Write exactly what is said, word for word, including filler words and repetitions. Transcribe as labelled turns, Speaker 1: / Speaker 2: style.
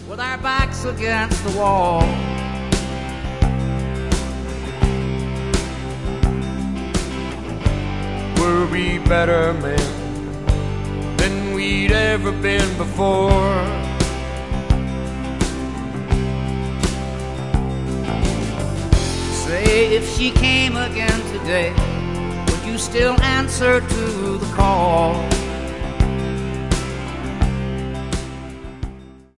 Speaker 1: with our backs against the wall. Were we better men than we'd ever been before? Say, if she came again today, would you still answer to the call?